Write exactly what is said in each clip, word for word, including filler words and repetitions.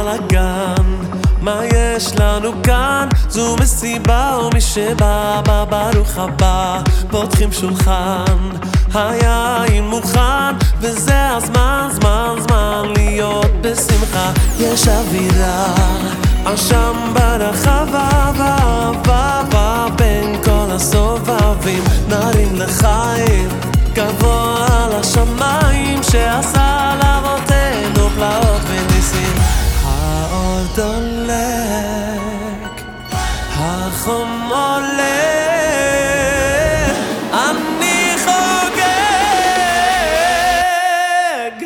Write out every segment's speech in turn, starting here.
בלגן, מה יש לנו כאן? זו מסיבה ומי שבא בא ברוך הבא. פותחים שולחן, היין מוכן, וזה הזמן, זמן, זמן להיות בשמחה. יש אווירה, אשם ברחבה, ואהבה בין כל הסובבים. נרים לחיים, גבוה על השמיים, שעשה לאבותינו פלאות וניסים. האור דולק, החום עולה, אני חוגג.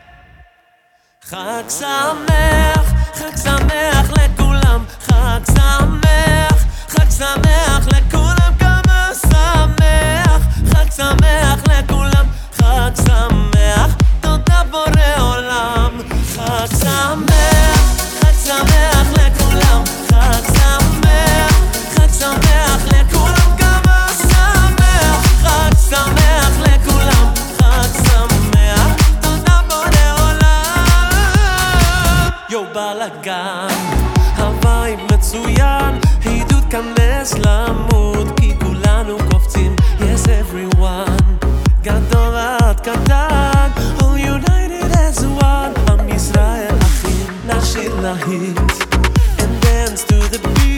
חג שמח, חג שמח לכולם, חג שמח, חג שמח לכולם, כמה שמח, חג שמח לכולם, חג שמח, תודה בורא עולם. חג שמח, חג שמח לכולם, חג שמח, חג שמח לכולם, כמה שמח, חג שמח לכולם, חג שמח, תודה בורא עולם. יו בלגן, הווייב מצוין, עידוד כנס למוד, כי כולנו קופצים, yes everyone, גדול עד קטן, all united as one. עם ישראל אחים, נשיר להיט and dance to the beat.